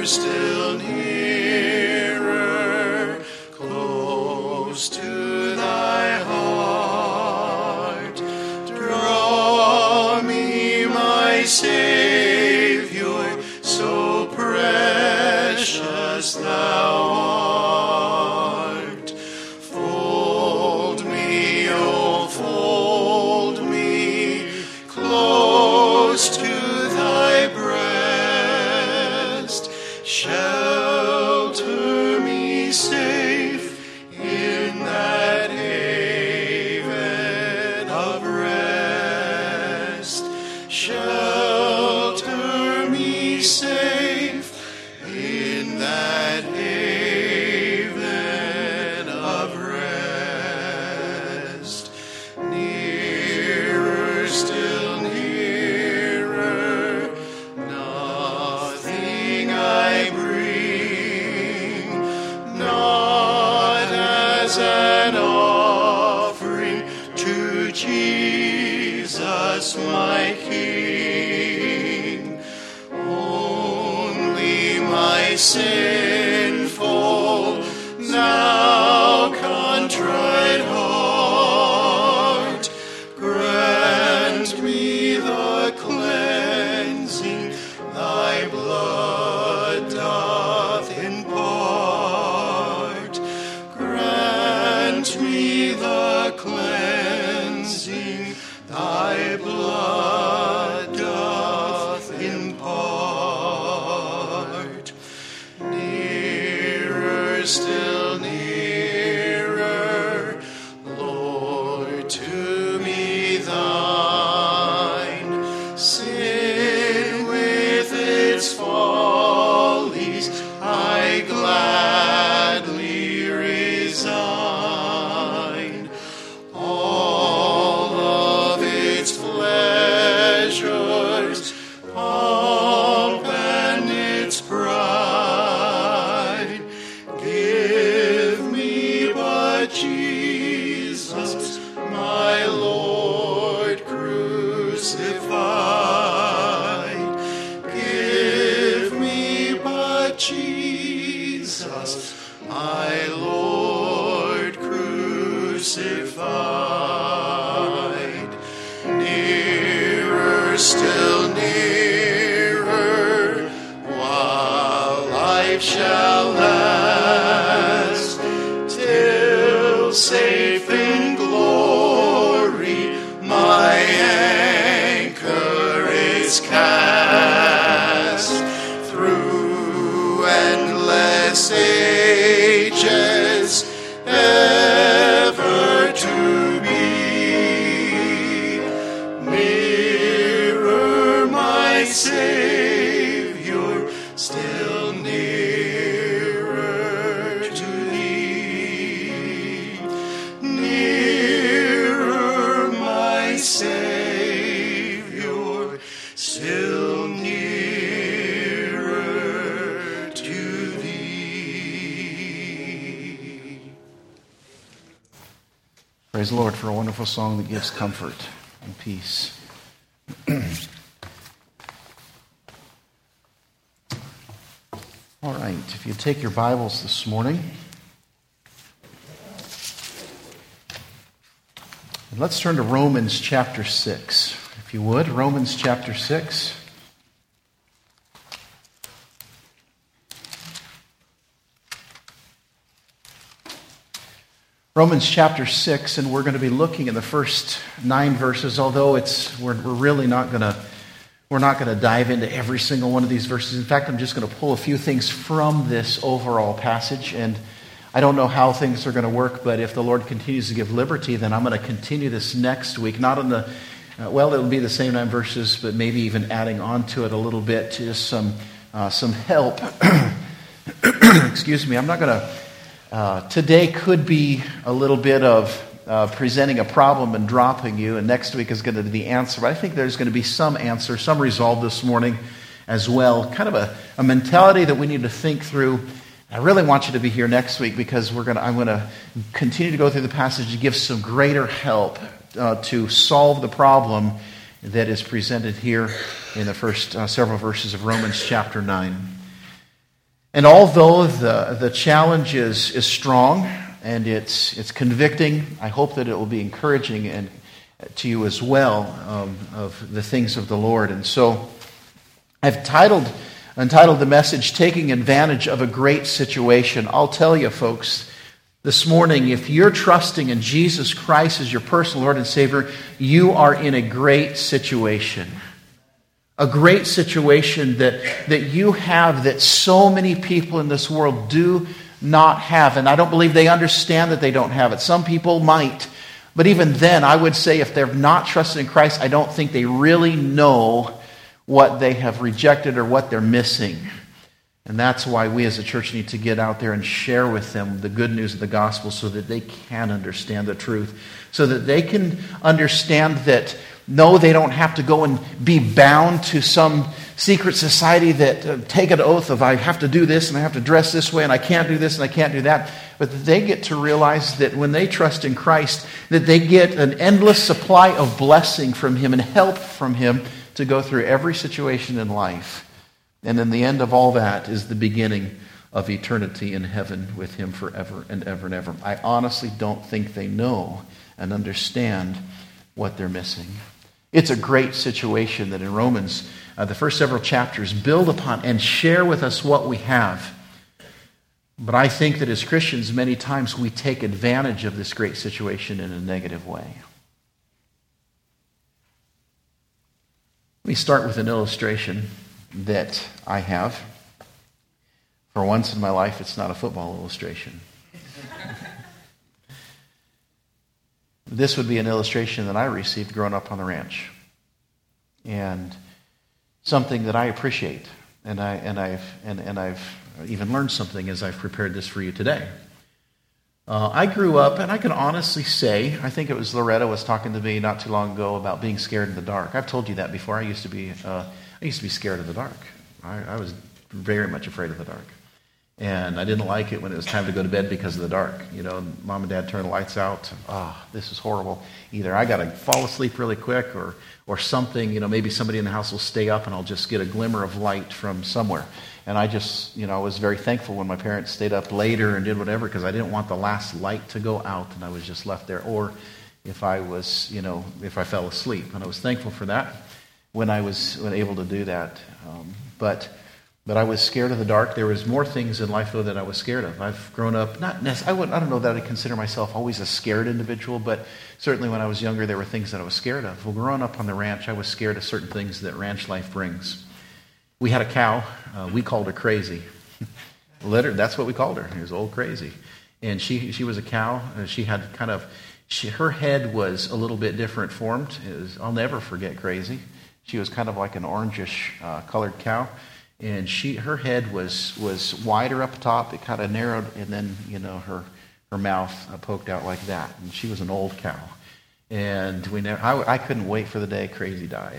still nearer, close to thy heart. Draw me, my Savior, so precious thou art. Fold me, oh, fold me close to thy breast. Shelter me safe in that haven of rest. Shelter me safe in that haven of rest. Nearer, still nearer, nothing I bring, not as an offering to Jesus my King. Only my sinful, now contrite heart, grant me the cleansing thy blood doth impart. Grant me the cleansing thy blood doth impart. Nearer, still nearer, Lord, to me thine. Sin with its follies I gladly resign. All of its pleasures, pomp and its pride, give me but Jesus, my Lord crucified. Give me but Jesus, my Lord crucified. Nearer, still nearer, while life shall last, till safe in glory my anchor is cast. Through endless ages, ever to be. Nearer, my Savior, still nearer to thee. Nearer, my Savior, still nearer to thee. Praise the Lord for a wonderful song that gives comfort and peace. All right, if you take your Bibles this morning, let's turn to Romans chapter 6. If you would, Romans chapter 6. Romans chapter 6, and we're going to be looking at the first 9 verses, although we're really not going to dive into every single one of these verses. In fact, I'm just going to pull a few things from this overall passage, and I don't know how things are going to work, but if the Lord continues to give liberty, then I'm going to continue this next week, not on the, it'll be the same 9 verses, but maybe even adding on to it a little bit, just some help. Excuse me, I'm not going to... today could be a little bit of presenting a problem and dropping you, and next week is going to be the answer. But I think there's going to be some answer, some resolve this morning as well. Kind of a mentality that we need to think through. I really want you to be here next week because I'm going to continue to go through the passage to give some greater help to solve the problem that is presented here in the first several verses of Romans chapter 9. And although the challenge is strong and it's convicting, I hope that it will be encouraging and to you as well of the things of the Lord. And so I've entitled the message, Taking Advantage of a Great Situation. I'll tell you, folks, this morning, if you're trusting in Jesus Christ as your personal Lord and Savior, you are in a great situation. A great situation that you have that so many people in this world do not have. And I don't believe they understand that they don't have it. Some people might. But even then, I would say if they're not trusted in Christ, I don't think they really know what they have rejected or what they're missing. And that's why we as a church need to get out there and share with them the good news of the gospel so that they can understand the truth. So that they can understand that, no, they don't have to go and be bound to some secret society that take an oath of I have to do this and I have to dress this way and I can't do this and I can't do that. But that they get to realize that when they trust in Christ, that they get an endless supply of blessing from Him and help from Him to go through every situation in life. And then the end of all that is the beginning of eternity in heaven with Him forever and ever and ever. I honestly don't think they know and understand what they're missing. It's a great situation that in Romans, the first several chapters build upon and share with us what we have. But I think that as Christians, many times we take advantage of this great situation in a negative way. Let me start with an illustration that I have. For once in my life, it's not a football illustration. This would be an illustration that I received growing up on the ranch. And something that I appreciate. And I've even learned something as I've prepared this for you today. I grew up, and I can honestly say, I think it was Loretta was talking to me not too long ago about being scared in the dark. I've told you that before. I used to be scared of the dark. I was very much afraid of the dark. And I didn't like it when it was time to go to bed because of the dark. You know, Mom and Dad turn the lights out. This is horrible. Either I got to fall asleep really quick or something, you know, maybe somebody in the house will stay up and I'll just get a glimmer of light from somewhere. And I just, you know, I was very thankful when my parents stayed up later and did whatever because I didn't want the last light to go out and I was just left there. Or if I was, you know, if I fell asleep. And I was thankful for that when I was able to do that. But I was scared of the dark. There was more things in life, though, that I was scared of. I've grown up, I don't know that I consider myself always a scared individual, but certainly when I was younger, there were things that I was scared of. Well, growing up on the ranch, I was scared of certain things that ranch life brings. We had a cow. We called her Crazy. That's what we called her. It was Old Crazy. And she was a cow. She had her head was a little bit different formed. I'll never forget Crazy. She was kind of like an orangish colored cow. And her head was wider up top. It kind of narrowed, and then, you know, her mouth poked out like that. And she was an old cow. And I couldn't wait for the day Crazy died.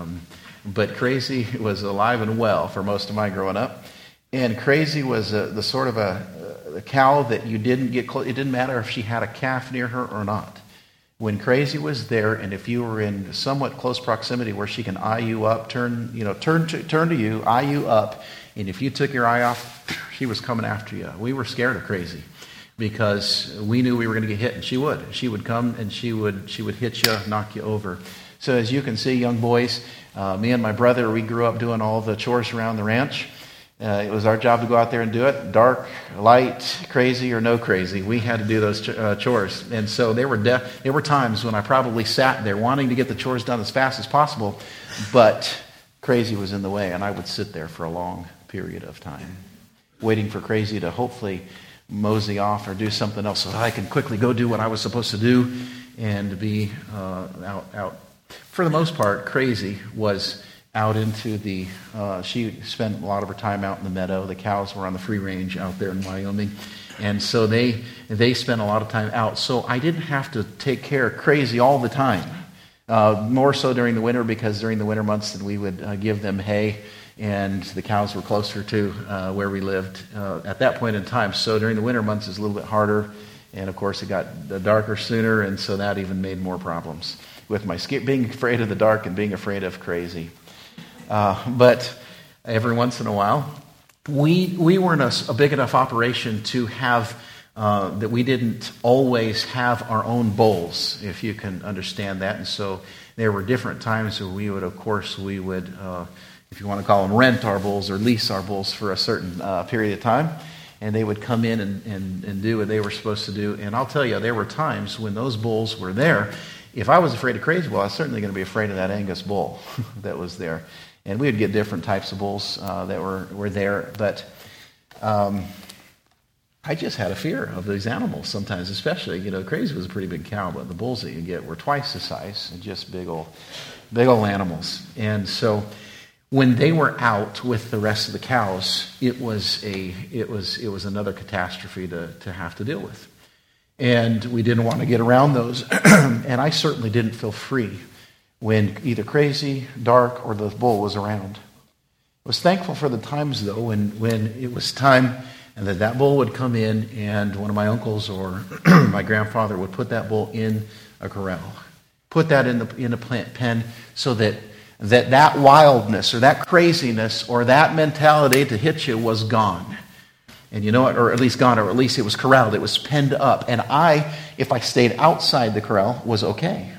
But Crazy was alive and well for most of my growing up. And Crazy was the sort of a cow that you didn't get close. It didn't matter if she had a calf near her or not. When Crazy was there, and if you were in somewhat close proximity where she can eye you up, turn to you, eye you up, and if you took your eye off, she was coming after you. We were scared of Crazy because we knew we were going to get hit, and she would. She would come and she would hit you, knock you over. So as you can see, young boys, me and my brother, we grew up doing all the chores around the ranch. It was our job to go out there and do it. Dark, light, crazy, or no crazy. We had to do those chores. And so there were times when I probably sat there wanting to get the chores done as fast as possible, but Crazy was in the way, and I would sit there for a long period of time, waiting for Crazy to hopefully mosey off or do something else so I can quickly go do what I was supposed to do and be out. For the most part, Crazy was out into she spent a lot of her time out in the meadow. The cows were on the free range out there in Wyoming. And so they spent a lot of time out. So I didn't have to take care of Crazy all the time. More so during the winter, because during the winter months we would give them hay, and the cows were closer to where we lived at that point in time. So during the winter months it was a little bit harder. And of course it got darker sooner, and so that even made more problems with my being afraid of the dark and being afraid of Crazy. But every once in a while, we weren't a big enough operation to have that we didn't always have our own bulls, if you can understand that. And so there were different times where we would, if you want to call them, rent our bulls or lease our bulls for a certain period of time. And they would come in and do what they were supposed to do. And I'll tell you, there were times when those bulls were there. If I was afraid of Crazy Bull, I was certainly going to be afraid of that Angus bull that was there. And we would get different types of bulls that were there. But I just had a fear of these animals sometimes, especially, Crazy was a pretty big cow, but the bulls that you get were twice the size and just big old animals. And so when they were out with the rest of the cows, it was another catastrophe to have to deal with. And we didn't want to get around those. And I certainly didn't feel free when either Crazy, Dark, or the bull was around. I was thankful for the times, though, when it was time and that bull would come in, and one of my uncles or my grandfather would put that bull in a corral, put that in a pen, so that wildness or that craziness or that mentality to hit you was gone. And you know what? Or at least gone, or at least it was corralled. It was penned up. And if I stayed outside the corral, was okay.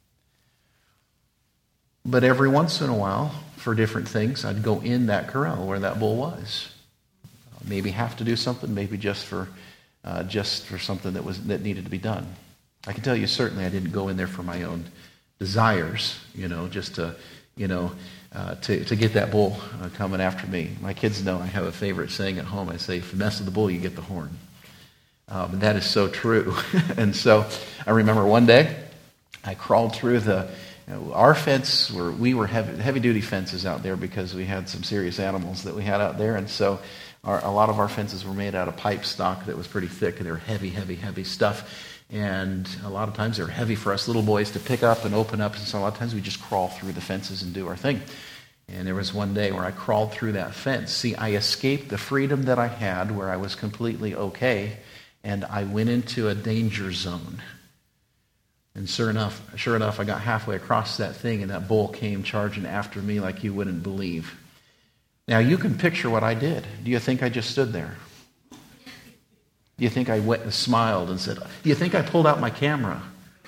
But every once in a while, for different things, I'd go in that corral where that bull was. Maybe have to do something, maybe just for something that needed to be done. I can tell you certainly I didn't go in there for my own desires, just to get that bull coming after me. My kids know I have a favorite saying at home. I say, if you mess with the bull, you get the horn. And that is so true. And so I remember one day I crawled through our fence. We were heavy-duty fences out there because we had some serious animals that we had out there. And so a lot of our fences were made out of pipe stock that was pretty thick, and they were heavy stuff. And a lot of times they were heavy for us little boys to pick up and open up. And so a lot of times we just crawl through the fences and do our thing. And there was one day where I crawled through that fence. See, I escaped the freedom that I had where I was completely okay, and I went into a danger zone. And sure enough, I got halfway across that thing, and that bull came charging after me like you wouldn't believe. Now, you can picture what I did. Do you think I just stood there? Do you think I went and smiled and said, do you think I pulled out my camera?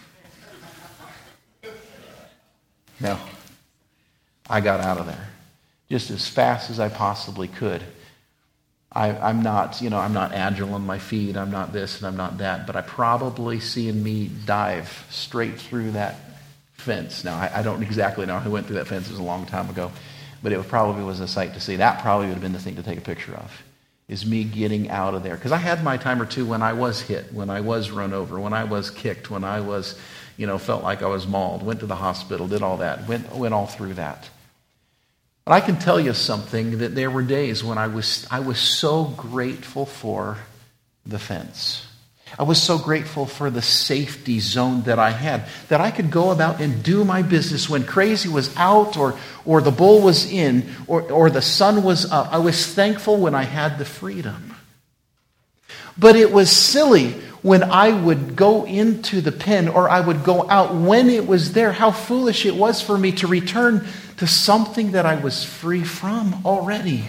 No. I got out of there just as fast as I possibly could. I'm not agile on my feet. I'm not this and I'm not that. But I probably seeing me dive straight through that fence. Now, I don't exactly know who went through that fence. It was a long time ago. But it probably was a sight to see. That probably would have been the thing to take a picture of, is me getting out of there. Because I had my time or two when I was hit, when I was run over, when I was kicked, when I was, felt like I was mauled, went to the hospital, did all that, went all through that. But I can tell you something, that there were days when I was so grateful for the fence. I was so grateful for the safety zone that I had, that I could go about and do my business when Crazy was out or the bull was in or the sun was up. I was thankful when I had the freedom. But it was silly when I would go into the pen or I would go out when it was there. How foolish it was for me to return to something that I was free from already.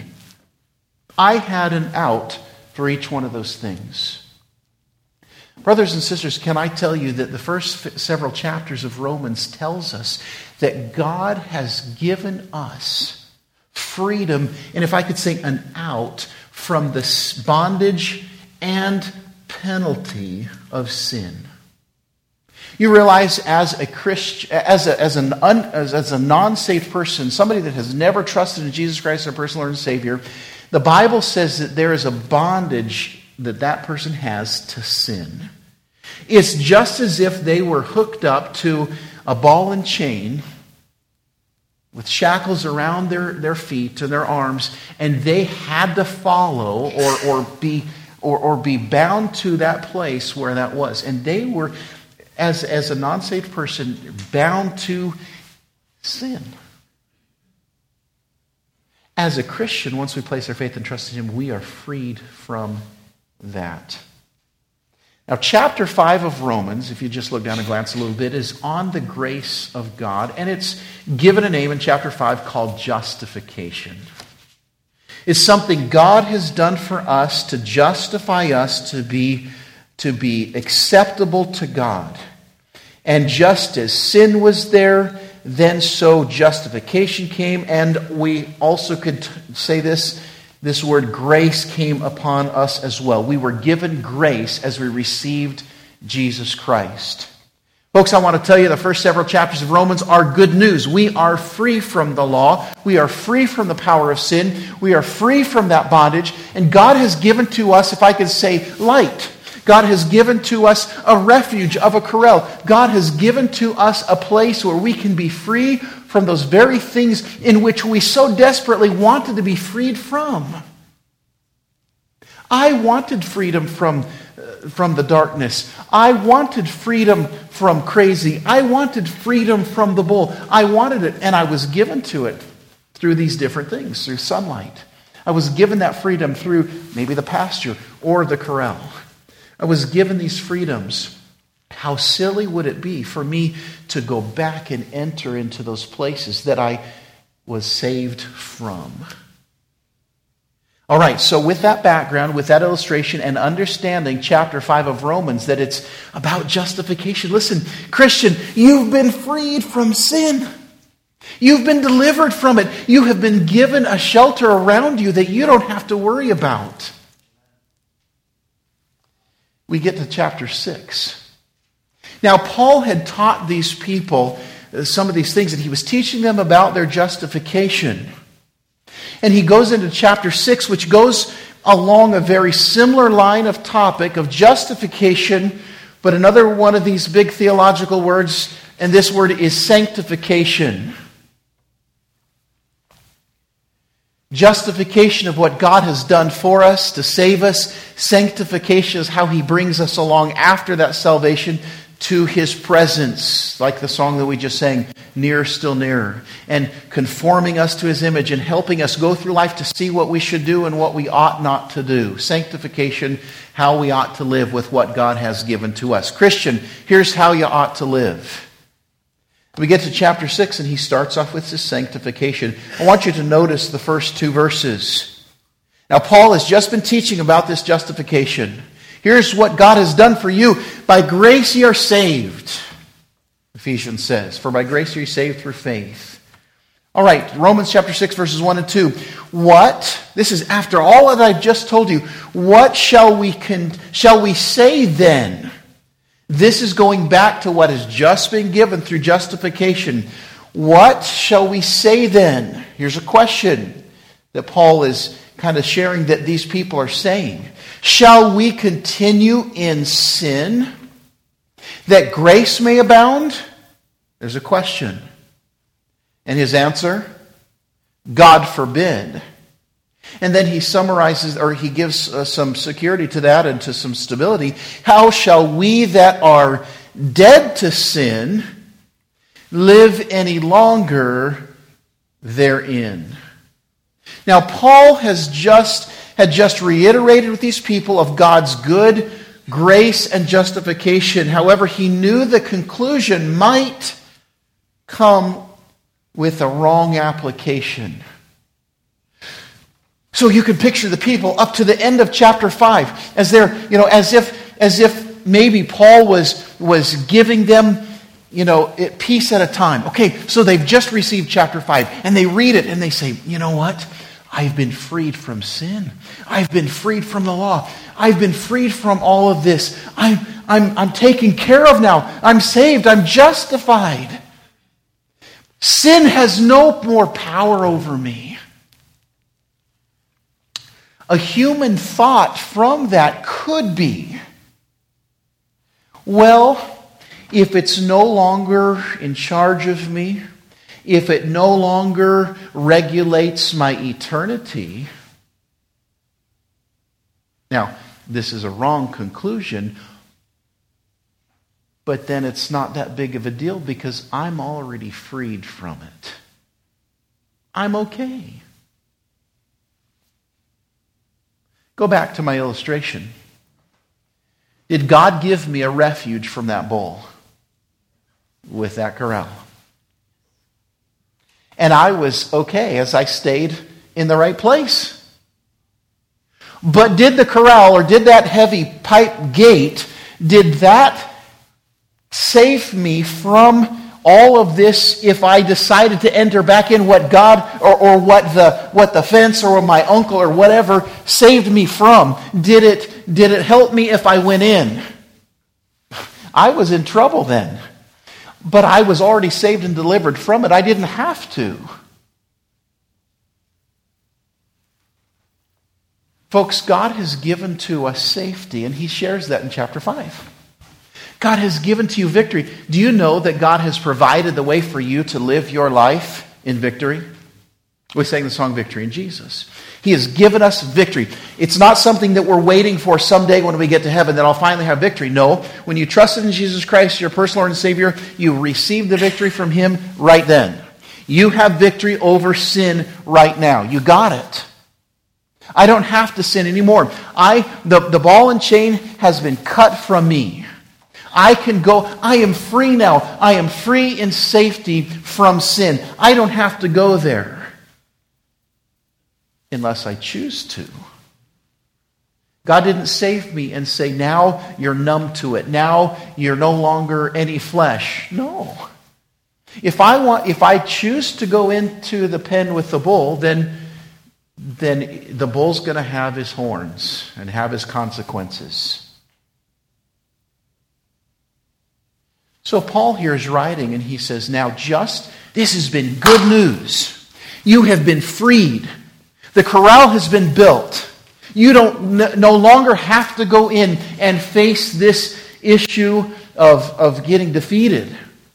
I had an out for each one of those things. Brothers and sisters, can I tell you that the first several chapters of Romans tells us that God has given us freedom, and if I could say an out, from the bondage and penalty of sin. You realize as a Christian, as a non-saved person, somebody that has never trusted in Jesus Christ as their personal Lord and Savior, the Bible says that there is a bondage that person has to sin. It's just as if they were hooked up to a ball and chain with shackles around their feet and their arms, and they had to follow or be bound to that place where that was. And they were, as a non-saved person, bound to sin. As a Christian, once we place our faith and trust in Him, we are freed from that. Now, chapter 5 of Romans, if you just look down and glance a little bit, is on the grace of God, and it's given a name in chapter 5 called justification. It's something God has done for us to justify us to be acceptable to God. And just as sin was there, then so justification came. And we also could say this word grace came upon us as well. We were given grace as we received Jesus Christ. Folks, I want to tell you the first several chapters of Romans are good news. We are free from the law. We are free from the power of sin. We are free from that bondage. And God has given to us, if I could say, light. God has given to us a refuge of a corral. God has given to us a place where we can be free from those very things in which we so desperately wanted to be freed from. I wanted freedom from the darkness. I wanted freedom from crazy. I wanted freedom from the bull. I wanted it, and I was given to it through these different things, through sunlight. I was given that freedom through maybe the pasture or the corral. I was given these freedoms. How silly would it be for me to go back and enter into those places that I was saved from? All right, so with that background, with that illustration, and understanding chapter 5 of Romans, that it's about justification. Listen, Christian, you've been freed from sin. You've been delivered from it. You have been given a shelter around you that you don't have to worry about. We get to chapter 6. Now, Paul had taught these people some of these things, and he was teaching them about their justification. And he goes into chapter 6, which goes along a very similar line of topic of justification, but another one of these big theological words, and this word is sanctification. Justification of what God has done for us to save us. Sanctification is how He brings us along after that salvation to His presence, like the song that we just sang, Nearer, Still Nearer, and conforming us to His image and helping us go through life to see what we should do and what we ought not to do. Sanctification, how we ought to live with what God has given to us. Christian, here's how you ought to live. We get to chapter 6 and he starts off with this sanctification. I want you to notice the first two verses. Now, Paul has just been teaching about this justification. Here's what God has done for you. By grace ye are saved, Ephesians says. For by grace are you saved through faith. All right, Romans chapter 6, verses 1 and 2. What? This is after all that I've just told you. What shall we say then? This is going back to what has just been given through justification. What shall we say then? Here's a question that Paul is kind of sharing that these people are saying. Shall we continue in sin that grace may abound? There's a question. And his answer? God forbid. And then he summarizes, or he gives some security to that and to some stability. How shall we that are dead to sin live any longer therein? Now, Paul had just reiterated with these people of God's good grace and justification. However, he knew the conclusion might come with a wrong application. So you can picture the people up to the end of chapter 5 as they're, as if maybe Paul was giving them, piece at a time. Okay, so they've just received chapter 5 and they read it and they say, you know what? I've been freed from sin. I've been freed from the law. I've been freed from all of this. I'm taken care of now. I'm saved. I'm justified. Sin has no more power over me. A human thought from that could be, well, if it's no longer in charge of me, if it no longer regulates my eternity. Now, this is a wrong conclusion, but then it's not that big of a deal because I'm already freed from it. I'm okay. Go back to my illustration. Did God give me a refuge from that bull with that corral? And I was okay as I stayed in the right place. But did the corral, or did that heavy pipe gate, did that save me from all of this if I decided to enter back in what God or what the fence or my uncle or whatever saved me from? Did it help me if I went in? I was in trouble then. But I was already saved and delivered from it. I didn't have to. Folks, God has given to us safety, and He shares that in chapter 5. God has given to you victory. Do you know that God has provided the way for you to live your life in victory? We sang the song Victory in Jesus. He has given us victory. It's not something that we're waiting for someday when we get to heaven that I'll finally have victory. No, when you trusted in Jesus Christ, your personal Lord and Savior, you received the victory from Him right then. You have victory over sin right now. You got it. I don't have to sin anymore. The ball and chain has been cut from me. I can go. I am free now. I am free in safety from sin. I don't have to go there unless I choose to. God didn't save me and say, now you're numb to it. Now you're no longer any flesh. No. If I choose to go into the pen with the bull, then the bull's going to have his horns and have his consequences. So Paul here is writing and he says, now this has been good news. You have been freed. The corral has been built. You don't no longer have to go in and face this issue of getting defeated.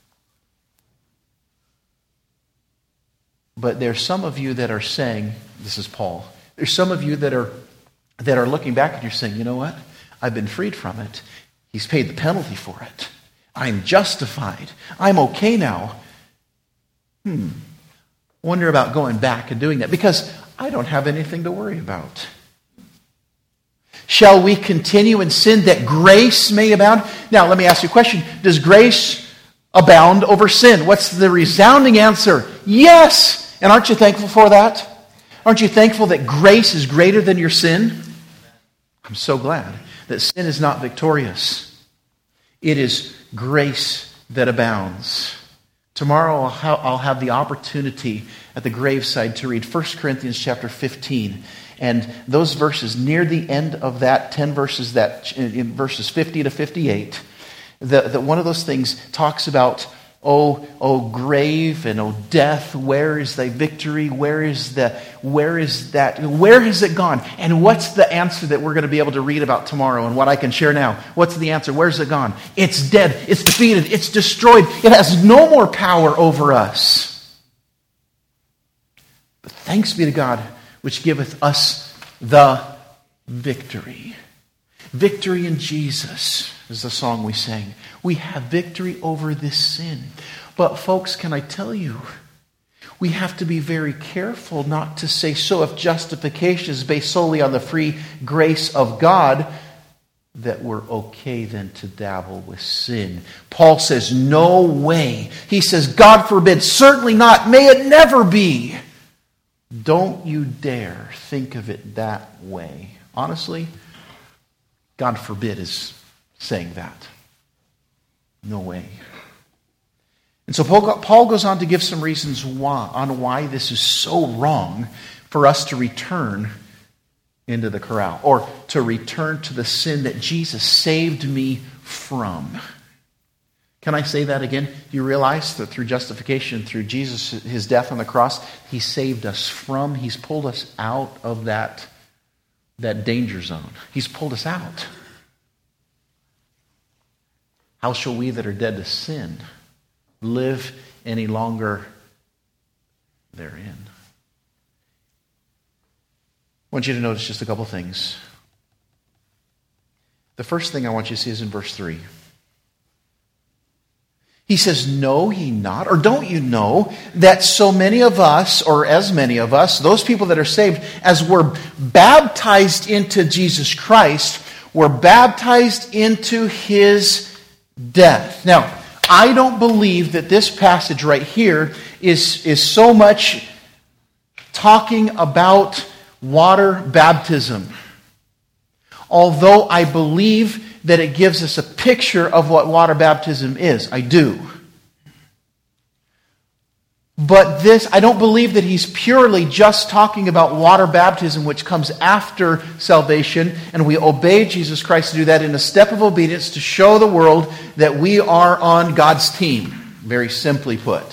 But there's some of you that are saying, this is Paul, there's some of you that are looking back and you're saying, you know what? I've been freed from it. He's paid the penalty for it. I'm justified. I'm okay now. Wonder about going back and doing that because I don't have anything to worry about. Shall we continue in sin that grace may abound? Now, let me ask you a question. Does grace abound over sin? What's the resounding answer? Yes! And aren't you thankful for that? Aren't you thankful that grace is greater than your sin? I'm so glad that sin is not victorious. It is grace that abounds. Tomorrow I'll have the opportunity at the graveside to read 1 Corinthians chapter 15. And those verses near the end of that 10 verses, that in verses 50 to 58, that one of those things talks about, O grave and O death, where is thy victory? Where has it gone? And what's the answer that we're going to be able to read about tomorrow and what I can share now? What's the answer? Where's it gone? It's dead. It's defeated. It's destroyed. It has no more power over us. But thanks be to God, which giveth us the victory. Victory in Jesus is the song we sang. We have victory over this sin. But folks, can I tell you, we have to be very careful not to say, so if justification is based solely on the free grace of God, that we're okay then to dabble with sin. Paul says, no way. He says, God forbid, certainly not, may it never be. Don't you dare think of it that way. Honestly, God forbid is saying that. No way. And so Paul goes on to give some reasons why this is so wrong for us to return into the corral, or to return to the sin that Jesus saved me from. Can I say that again? Do you realize that through justification, through Jesus, his death on the cross, he saved us from, he's pulled us out of that danger zone. He's pulled us out. How shall we that are dead to sin live any longer therein? I want you to notice just a couple things. The first thing I want you to see is in verse 3. He says, know ye not, or don't you know, that so many of us, or as many of us, those people that are saved, as we're baptized into Jesus Christ, were baptized into his death. Now, I don't believe that this passage right here is so much talking about water baptism. although I believe that it gives us a picture of what water baptism is. I do. But this, I don't believe that he's purely just talking about water baptism, which comes after salvation, and we obey Jesus Christ to do that in a step of obedience to show the world that we are on God's team, very simply put.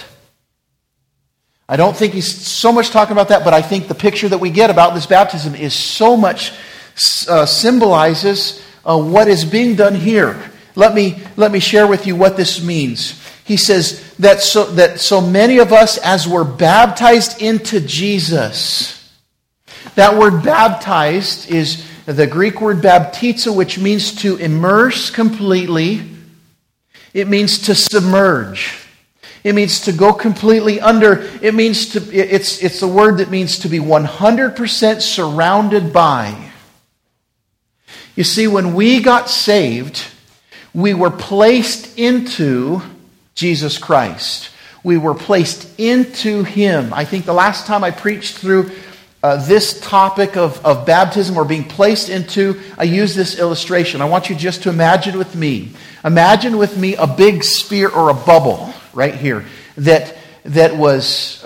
I don't think he's so much talking about that, but I think the picture that we get about this baptism is so much symbolizes what is being done here. Let me share with you what this means. He says that so many of us, as we're baptized into Jesus, that word baptized is the Greek word baptizo, which means to immerse completely. It means to submerge. It means to go completely under. It means to. It's the word that means to be 100% surrounded by. You see, when we got saved, we were placed into Jesus Christ. We were placed into Him. I think the last time I preached through this topic of baptism or being placed into, I used this illustration. I want you just to imagine with me. Imagine with me a big sphere or a bubble right here that was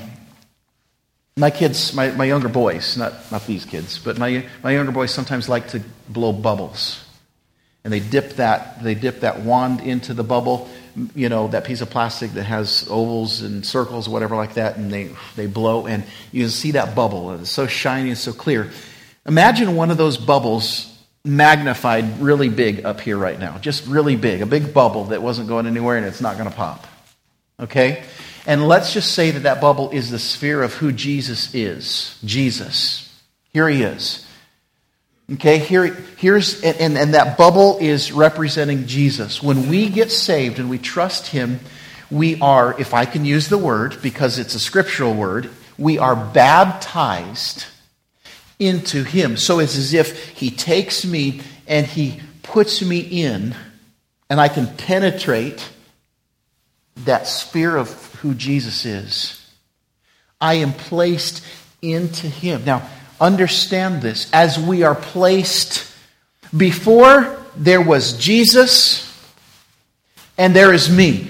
my kids, my younger boys, not these kids, but my younger boys sometimes like to blow bubbles. And they dip that wand into the bubble, you know, that piece of plastic that has ovals and circles, whatever like that, and they blow, and you can see that bubble. It's so shiny and so clear. Imagine one of those bubbles magnified really big up here right now. Just really big. A big bubble that wasn't going anywhere and it's not going to pop. Okay? And let's just say that bubble is the sphere of who Jesus is. Jesus. Here He is. Okay, here's and that bubble is representing Jesus. When we get saved and we trust Him, we are, if I can use the word, because it's a scriptural word, we are baptized into Him. So it's as if He takes me and He puts me in, and I can penetrate that sphere of who Jesus is. I am placed into Him. Now, understand this. As we are placed, before there was Jesus and there is me.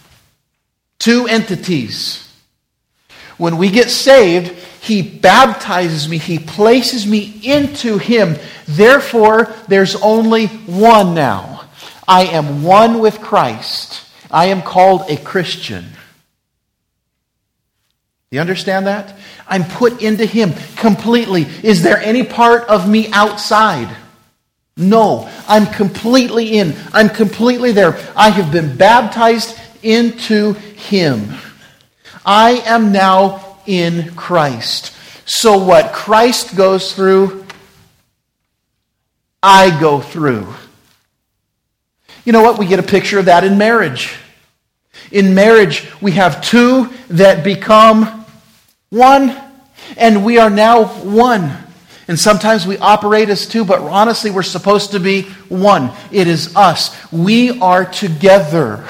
Two entities. When we get saved, He baptizes me. He places me into Him. Therefore, there's only one now. I am one with Christ. I am called a Christian. You understand that? I'm put into Him completely. Is there any part of me outside? No. I'm completely in. I'm completely there. I have been baptized into Him. I am now in Christ. So what Christ goes through, I go through. You know what? We get a picture of that in marriage. In marriage, we have two that become one, and we are now one. And sometimes we operate as two, but honestly, we're supposed to be one. It is us. We are together.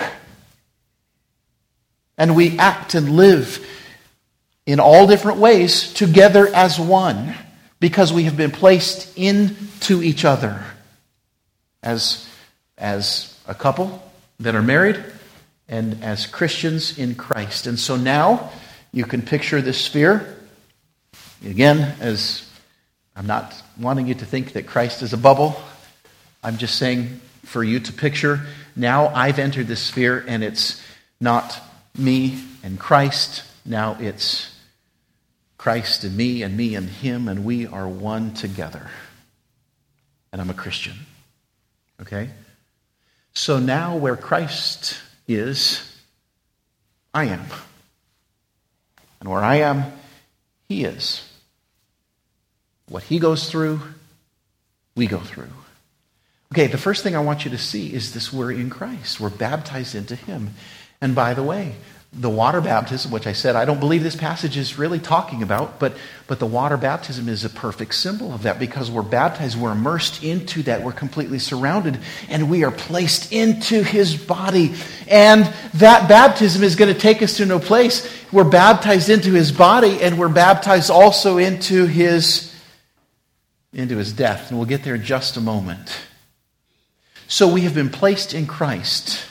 And we act and live in all different ways together as one, because we have been placed into each other as a couple that are married and as Christians in Christ. And so now, you can picture this sphere. Again, as I'm not wanting you to think that Christ is a bubble. I'm just saying for you to picture, now I've entered this sphere and it's not me and Christ. Now it's Christ and me and Him, and we are one together. And I'm a Christian. Okay? So now where Christ is, I am. And where I am, He is. What He goes through, we go through. Okay, the first thing I want you to see is this: we're in Christ. We're baptized into Him. And by the way, the water baptism, which I said I don't believe this passage is really talking about, but the water baptism is a perfect symbol of that, because we're baptized, we're immersed into that, we're completely surrounded, and we are placed into His body. And that baptism is going to take us to no place. We're baptized into His body, and we're baptized also into His into his death. And we'll get there in just a moment. So we have been placed in Christ.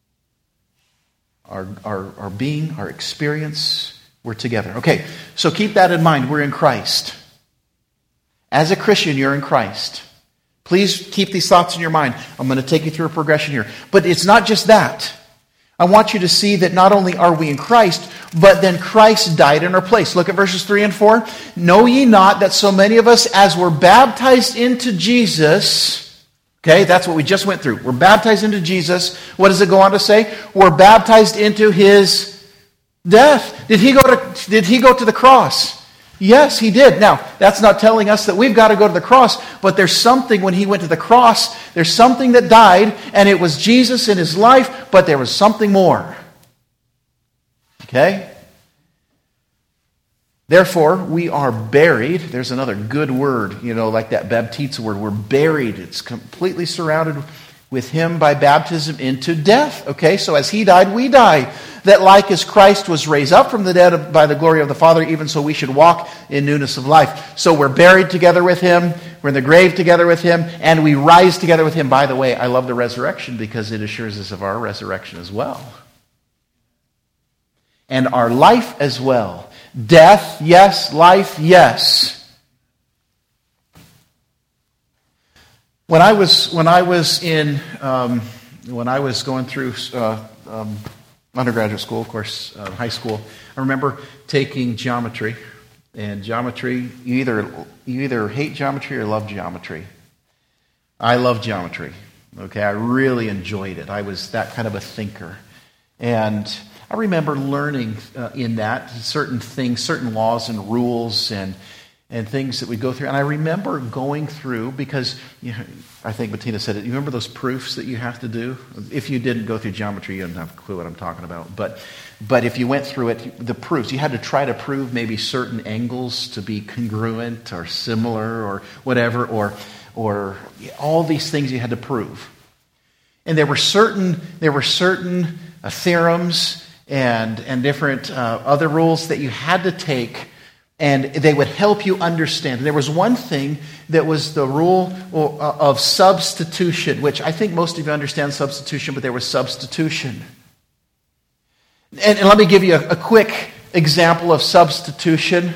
Our being, our experience, we're together. Okay, so keep that in mind. We're in Christ. As a Christian, you're in Christ. Please keep these thoughts in your mind. I'm going to take you through a progression here. But it's not just that. I want you to see that not only are we in Christ, but then Christ died in our place. Look at verses 3 and 4. Know ye not that so many of us, as were baptized into Jesus... Okay, that's what we just went through. We're baptized into Jesus. What does it go on to say? We're baptized into his death. Did he go to the cross? Yes, he did. Now, that's not telling us that we've got to go to the cross, but there's something when he went to the cross, there's something that died, and it was Jesus in his life, but there was something more. Okay? Therefore, we are buried. There's another good word, like that baptizo word. We're buried. It's completely surrounded with him by baptism into death. Okay, so as he died, we die. That like as Christ was raised up from the dead by the glory of the Father, even so we should walk in newness of life. So we're buried together with him. We're in the grave together with him. And we rise together with him. By the way, I love the resurrection because it assures us of our resurrection as well. And our life as well. Death, yes. Life, yes. When I was going through undergraduate school, of course, high school, I remember taking geometry. And geometry, you either hate geometry or love geometry. I love geometry. Okay, I really enjoyed it. I was that kind of a thinker, and I remember learning in that certain things, certain laws and rules and things that we go through. And I remember going through, because I think Bettina said it, you remember those proofs that you have to do? If you didn't go through geometry, you don't have a clue what I'm talking about. But if you went through it, the proofs, you had to try to prove maybe certain angles to be congruent or similar or whatever, or all these things you had to prove. And there were certain theorems and different other rules that you had to take, and they would help you understand. There was one thing that was the rule of substitution, which I think most of you understand substitution, but there was substitution. And let me give you a quick example of substitution.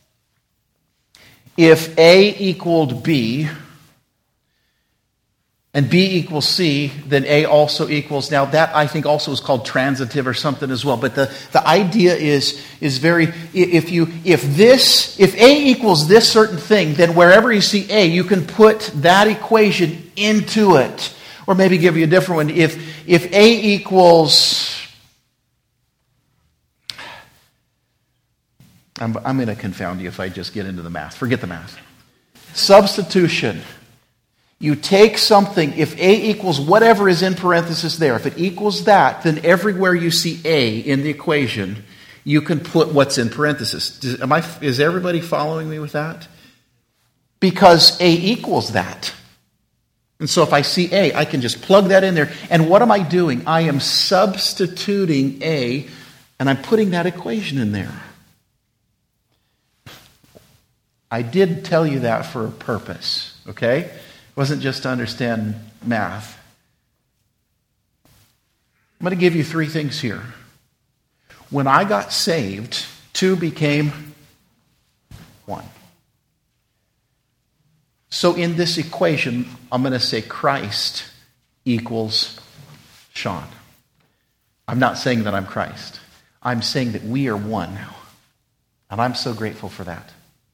If A equaled B, and B equals C, then A also equals. Now that I think also is called transitive or something as well. But the idea is very, if A equals this certain thing, then wherever you see A, you can put that equation into it. Or maybe give you a different one. If A equals, I'm going to confound you if I just get into the math. Forget the math. Substitution. You take something, if A equals whatever is in parenthesis there, if it equals that, then everywhere you see A in the equation, you can put what's in parenthesis. Is everybody following me with that? Because A equals that. And so if I see A, I can just plug that in there. And what am I doing? I am substituting A, and I'm putting that equation in there. I did tell you that for a purpose, okay? It wasn't just to understand math. I'm going to give you three things here. When I got saved, 2 became 1. So in this equation, I'm going to say Christ equals Sean. I'm not saying that I'm Christ. I'm saying that we are one now. And I'm so grateful for that.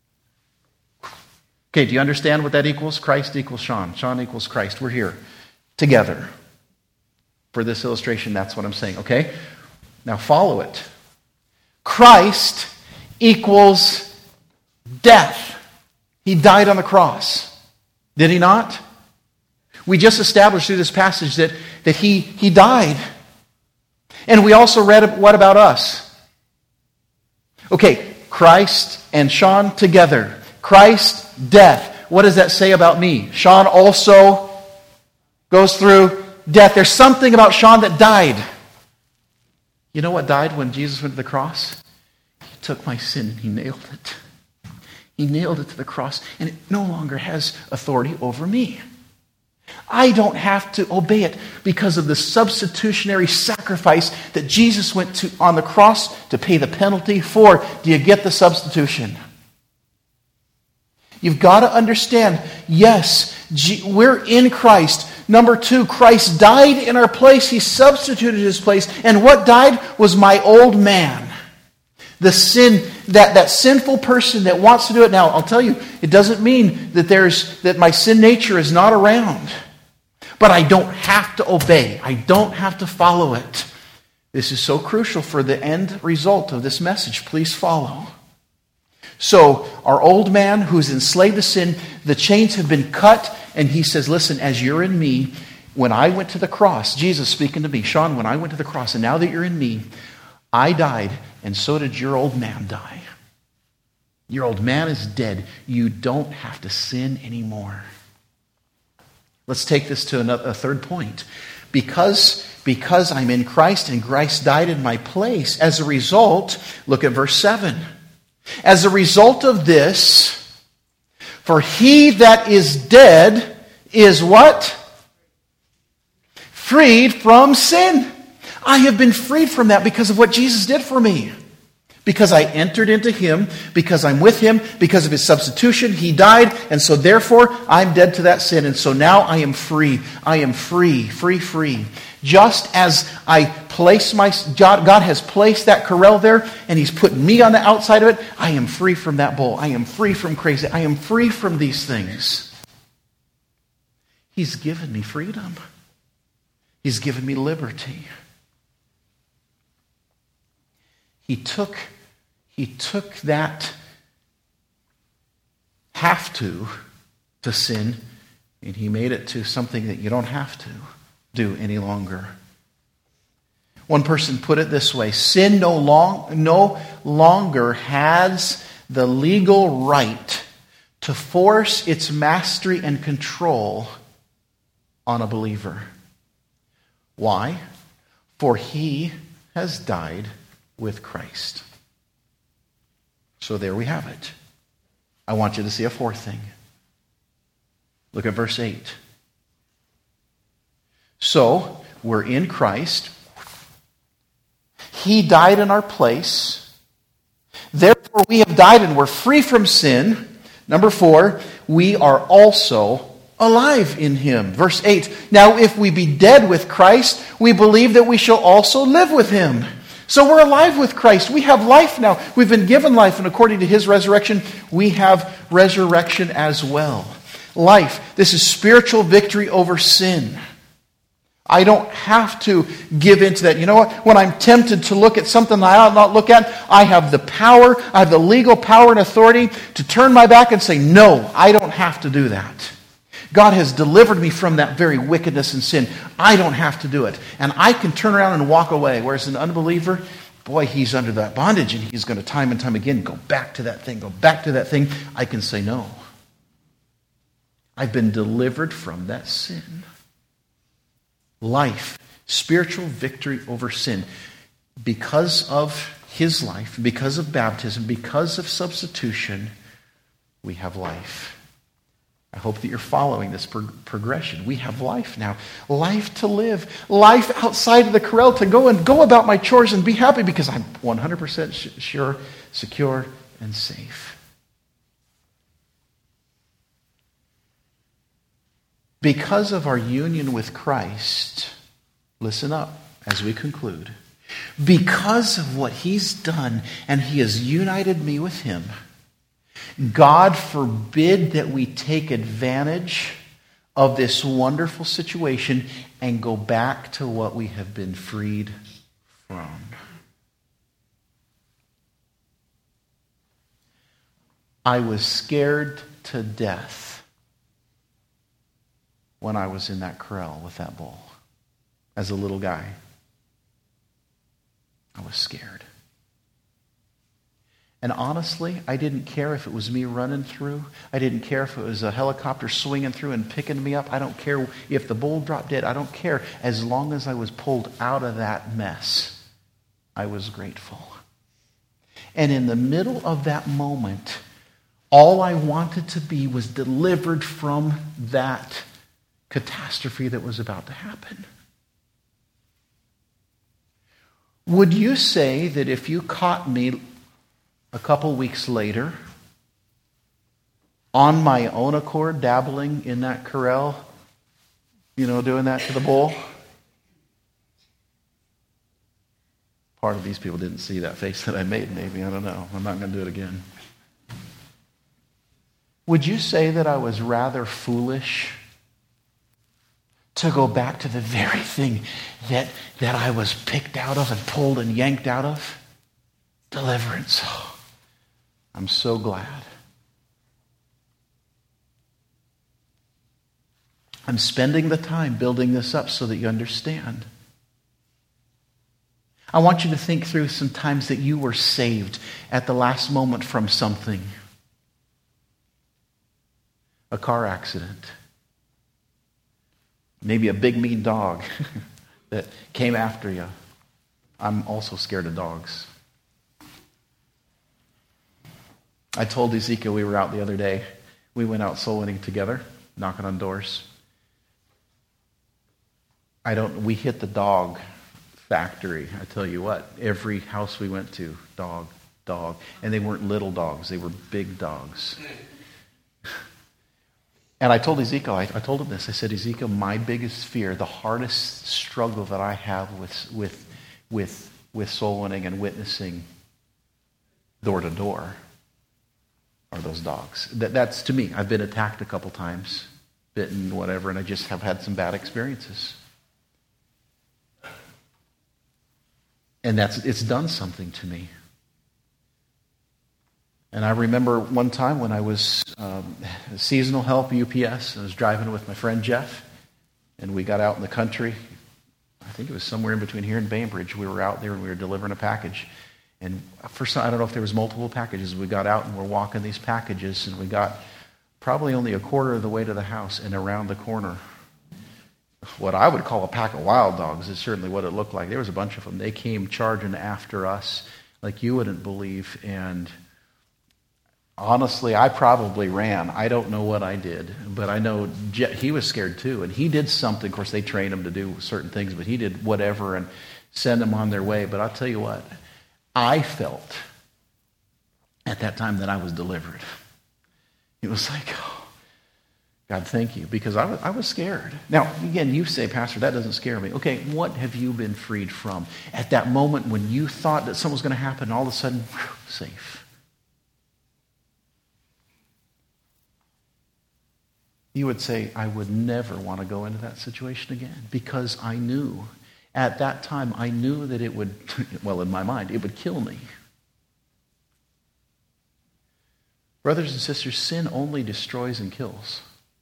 Okay, do you understand what that equals? Christ equals Sean. Sean equals Christ. We're here together. For this illustration, that's what I'm saying. Okay? Now follow it. Christ equals death. He died on the cross. Did he not? We just established through this passage that he died. And we also read what about us? Okay, Christ and Sean together. Christ, death. What does that say about me? Sean also goes through death. There's something about Sean that died. You know what died when Jesus went to the cross? He took my sin and he nailed it. He nailed it to the cross, and it no longer has authority over me. I don't have to obey it because of the substitutionary sacrifice that Jesus went to on the cross to pay the penalty for. Do you get the substitution? You've got to understand, yes, we're in Christ. Number two, Christ died in our place. He substituted his place. And what died was my old man. The sin, that sinful person that wants to do it. Now, I'll tell you, it doesn't mean that my sin nature is not around. But I don't have to obey. I don't have to follow it. This is so crucial for the end result of this message. Please follow. So, our old man who's enslaved to sin, the chains have been cut, and he says, listen, as you're in me, when I went to the cross, Jesus speaking to me, Sean, when I went to the cross, and now that you're in me, I died, and so did your old man die. Your old man is dead. You don't have to sin anymore. Let's take this to a third point. Because I'm in Christ and Christ died in my place, as a result, look at verse 7. As a result of this, for he that is dead is what? Freed from sin. I have been freed from that because of what Jesus did for me. Because I entered into him, because I'm with him, because of his substitution, he died, and so therefore I'm dead to that sin. And so now I am free. I am free. Just as God has placed that corral there, and he's put me on the outside of it, I am free from that bull. I am free from crazy. I am free from these things. He's given me freedom. He's given me liberty. He took that have to sin, and he made it to something that you don't have to do any longer. One person put it this way: sin no longer has the legal right to force its mastery and control on a believer. Why? For he has died with Christ. So there we have it. I want you to see a fourth thing. Look at verse 8. So, we're in Christ. He died in our place. Therefore, we have died and we're free from sin. Number 4, we are also alive in him. Verse 8. Now, if we be dead with Christ, we believe that we shall also live with him. So we're alive with Christ. We have life now. We've been given life, and according to his resurrection, we have resurrection as well. Life. This is spiritual victory over sin. I don't have to give into that. You know what? When I'm tempted to look at something I ought not look at, I have the power, I have the legal power and authority to turn my back and say, no, I don't have to do that. God has delivered me from that very wickedness and sin. I don't have to do it. And I can turn around and walk away. Whereas an unbeliever, boy, he's under that bondage, and he's going to time and time again go back to that thing, go back to that thing. I can say no. I've been delivered from that sin. Life, spiritual victory over sin. Because of his life, because of baptism, because of substitution, we have life. I hope that you're following this progression. We have life now. Life to live. Life outside of the corral to go about my chores and be happy because I'm 100% sure, secure, and safe. Because of our union with Christ, listen up as we conclude. Because of what he's done and he has united me with him, God forbid that we take advantage of this wonderful situation and go back to what we have been freed from. I was scared to death when I was in that corral with that bull as a little guy. I was scared. And honestly, I didn't care if it was me running through. I didn't care if it was a helicopter swinging through and picking me up. I don't care if the bull dropped dead. I don't care. As long as I was pulled out of that mess, I was grateful. And in the middle of that moment, All I wanted to be was delivered from that catastrophe that was about to happen. Would you say that if you caught me a couple weeks later, on my own accord, dabbling in that corral, doing that to the bull? Part of these people didn't see that face that I made, maybe. I don't know. I'm not going to do it again. Would you say that I was rather foolish to go back to the very thing that I was picked out of and pulled and yanked out of? Deliverance. Oh, I'm so glad. I'm spending the time building this up so that you understand. I want you to think through some times that you were saved at the last moment from something. A car accident. Maybe a big mean dog that came after you. I'm also scared of dogs. I told Ezekiel we were out the other day. We went out soul winning together, knocking on doors. We hit the dog factory. I tell you what, every house we went to, dog. And they weren't little dogs, they were big dogs. And I told Ezekiel, I told him this. I said, Ezekiel, my biggest fear, the hardest struggle that I have with soul winning and witnessing door to door are those dogs. That's to me. I've been attacked a couple times, bitten, whatever, and I just have had some bad experiences. And it's done something to me. And I remember one time when I was seasonal help UPS. I was driving with my friend Jeff, and we got out in the country. I think it was somewhere in between here and Bainbridge. We were out there and we were delivering a package. And I don't know if there was multiple packages. We got out and we're walking these packages, and we got probably only a quarter of the way to the house, and around the corner, what I would call a pack of wild dogs is certainly what it looked like. There was a bunch of them. They came charging after us like you wouldn't believe. And honestly, I probably ran. I don't know what I did, but I know he was scared too. And he did something. Of course, they train him to do certain things, but he did whatever and send them on their way. But I'll tell you what, I felt at that time that I was delivered. It was like, oh, God, thank you, because I was scared. Now, again, you say, Pastor, that doesn't scare me. Okay, what have you been freed from? At that moment when you thought that something was going to happen, all of a sudden, safe. You would say, I would never want to go into that situation again, because I knew, at that time, I knew that it would, well, in my mind, it would kill me. Brothers and sisters, sin only destroys and kills.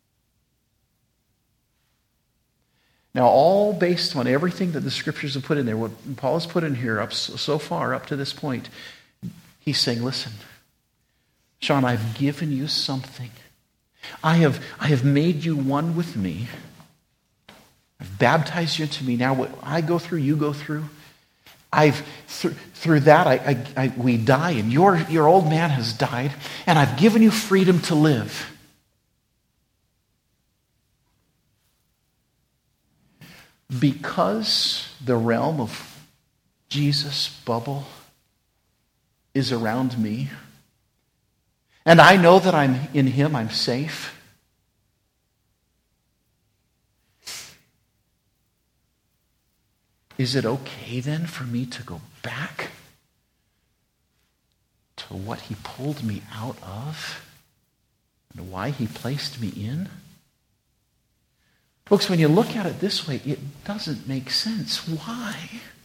Now, all based on everything that the Scriptures have put in there, what Paul has put in here so far up to this point, he's saying, listen, Sean, I've given you something. I have made you one with me. I've baptized you into me. Now, what I go through, you go through. Through that, we die, and your old man has died, and I've given you freedom to live. Because the realm of Jesus' bubble is around me, and I know that I'm in Him, I'm safe. Is it okay then for me to go back to what He pulled me out of and why He placed me in? Folks, when you look at it this way, it doesn't make sense. Why?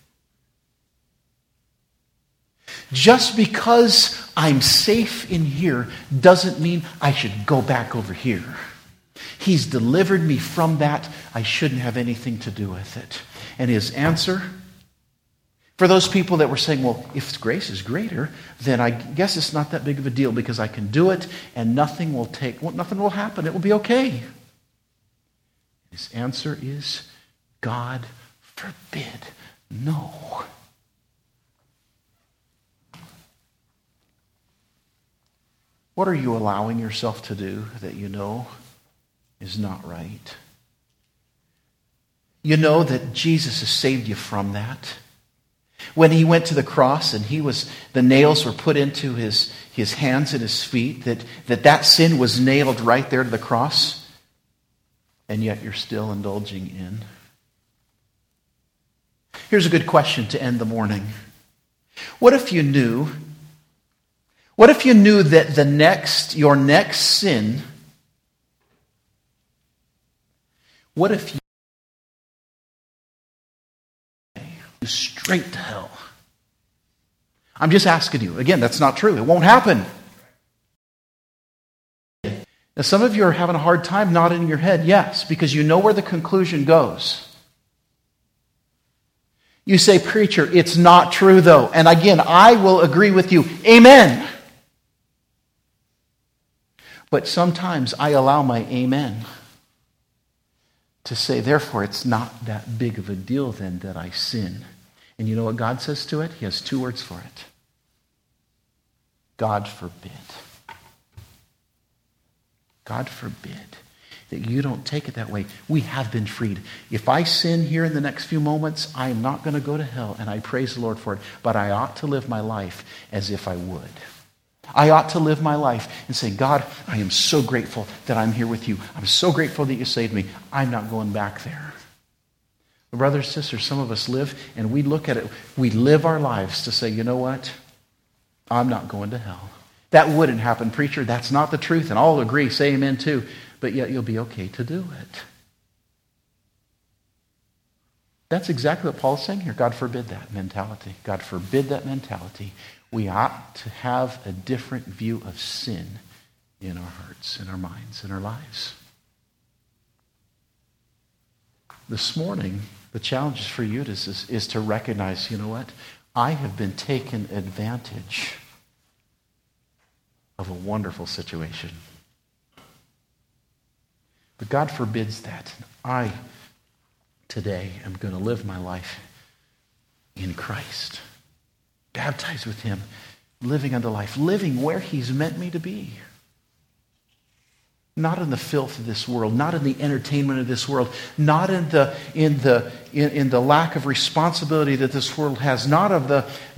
Just because I'm safe in here doesn't mean I should go back over here. He's delivered me from that. I shouldn't have anything to do with it. And His answer, for those people that were saying, well, if grace is greater, then I guess it's not that big of a deal because I can do it and nothing will happen. It will be okay. His answer is, God forbid, no. What are you allowing yourself to do that you know is not right? You know that Jesus has saved you from that. When he went to the cross and the nails were put into his hands and his feet, that sin was nailed right there to the cross, and yet you're still indulging in. Here's a good question to end the morning. What if you knew that your next sin, what if you straight to hell? I'm just asking you. Again, that's not true. It won't happen. Now, some of you are having a hard time nodding your head, yes, because you know where the conclusion goes. You say, preacher, it's not true though. And again, I will agree with you. Amen. But sometimes I allow my amen to say, therefore, it's not that big of a deal then that I sin. And you know what God says to it? He has two words for it. God forbid. God forbid that you don't take it that way. We have been freed. If I sin here in the next few moments, I am not going to go to hell, and I praise the Lord for it. But I ought to live my life as if I would. I ought to live my life and say, God, I am so grateful that I'm here with you. I'm so grateful that you saved me. I'm not going back there. Brothers and sisters, some of us live and we look at it. We live our lives to say, you know what? I'm not going to hell. That wouldn't happen, preacher. That's not the truth. And I'll agree. Say amen too. But yet you'll be okay to do it. That's exactly what Paul's saying here. God forbid that mentality. God forbid that mentality. We ought to have a different view of sin in our hearts, in our minds, in our lives. This morning, the challenge for you is to recognize, you know what? I have been taken advantage of a wonderful situation. But God forbids that. I, today, am going to live my life in Christ. Baptized with him, living unto life, living where he's meant me to be. Not in the filth of this world, not in the entertainment of this world, not in the lack of responsibility that this world has, not in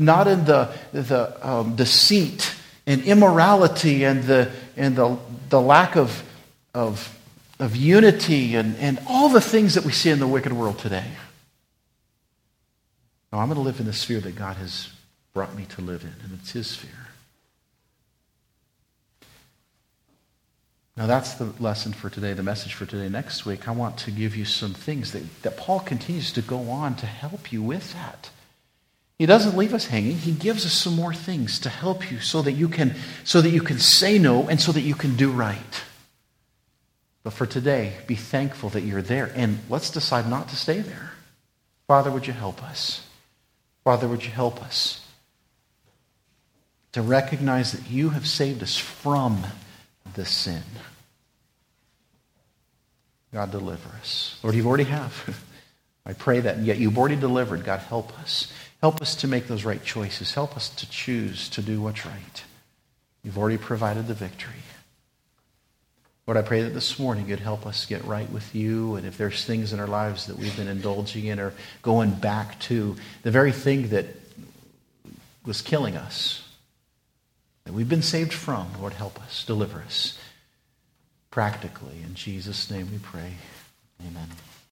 the deceit and immorality and the lack of unity and all the things that we see in the wicked world today. No, I'm going to live in the sphere that God has brought me to live in, and it's his sphere. Now that's the lesson for today, the message for today. Next week, I want to give you some things that Paul continues to go on to help you with that. He doesn't leave us hanging. He gives us some more things to help you so that you can say no and so that you can do right. But for today, be thankful that you're there, and let's decide not to stay there. Father, would you help us? Father, would you help us to recognize that you have saved us from the sin? God, deliver us. Lord, you already have. I pray that, and yet you've already delivered. God, help us. Help us to make those right choices. Help us to choose to do what's right. You've already provided the victory. Lord, I pray that this morning you'd help us get right with you, and if there's things in our lives that we've been indulging in or going back to, the very thing that was killing us, that we've been saved from, Lord, help us, deliver us practically. In Jesus' name we pray. Amen.